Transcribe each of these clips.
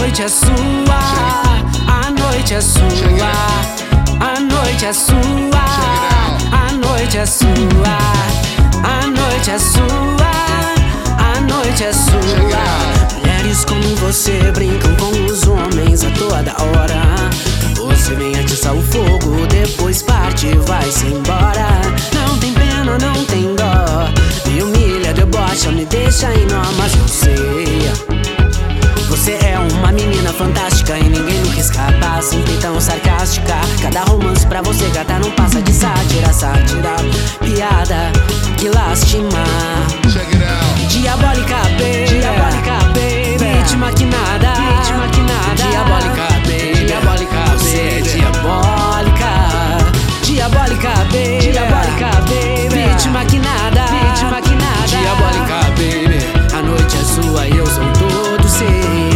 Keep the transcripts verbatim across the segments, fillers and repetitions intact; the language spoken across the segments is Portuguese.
noite é sua, a noite é sua, a noite é sua, a noite é sua, a noite é sua, a noite é sua. Mulheres como você brincam com os homens a toda hora. Você vem atiçar o fogo, depois parte e vai-se embora. Não tem pena, não tem dó, me humilha, debocha, me deixa em nó. Mas eu sei, você é uma menina fantástica e ninguém nunca escapa, sempre tão sarcástica. Cada romance pra você, gata, não passa de sátira, sátira, piada, que lástima. Diabólica, baby, diabólica, baby, vítima que nada, vítima que nada. Diabólica, baby, diabólica, você é diabólica. Diabólica, baby, diabólica, baby, vítima que nada, vítima que nada. Diabólica, baby, a noite é sua e eu sou todo seu.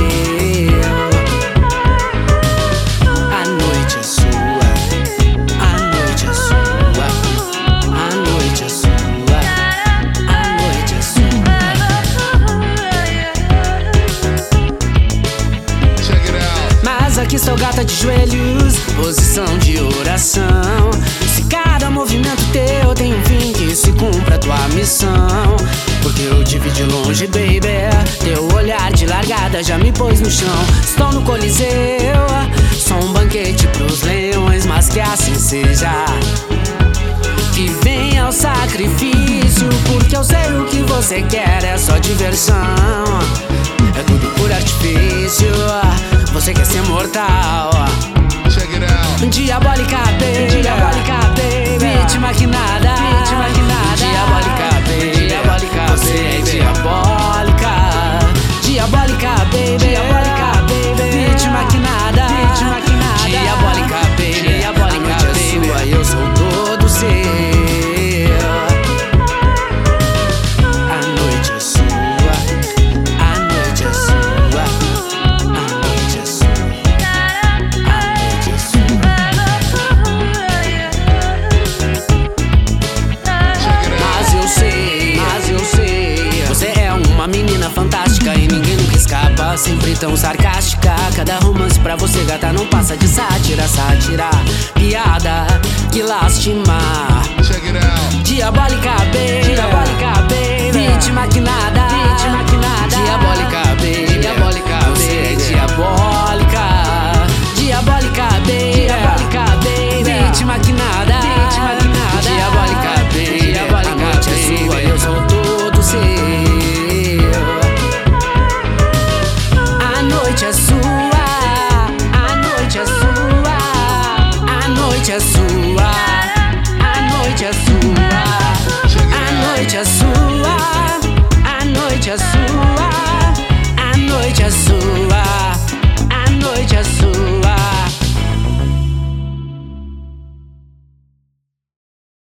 A noite é sua, a noite é sua, a noite é sua, a noite é sua. Mas aqui estou, gata, de joelhos, posição de oração. Se cada movimento teu tem um fim, que se cumpra a tua missão. Porque eu te vi de longe, baby, teu olhar de largada já me pôs no chão. Estou no coliseu, sou um banquete pros leões, mas que assim seja, que venha o sacrifício. Porque eu sei o que você quer, é só diversão, é tudo por artifício. Você quer ser mortal. Diabólica, baby, diabólica, baby, vítima que nada, vítima que nada. Diabólica, baby, diabólica, você é diabólica. Diabólica, baby, diabólica, baby, vítima que nada, vítima que nada. Diabólica, baby, diabólica, baby, é sua e eu sou todo seu. A noite é sua, a noite é sua, a noite é sua, a noite é sua. Mas eu sei, mas eu sei, você é uma menina fantástica e ninguém nunca escapa, sempre tão sarcástica. Cada romance pra você, gata, não passa de sátira, sátira, piada, que lástima. Diabólica, baby, diabólica, baby, vítima que nada, vítima que nada. Diabólica, baby, diabólica, você é diabólica. Diabólica, baby, diabólica, baby, vítima que nada, vítima que nada. Diabólica, baby, diabólica, a noite é sua e eu sou todo seu. A noite é sua, a noite é sua, a noite é sua, a noite é sua, a noite é sua, a noite é sua.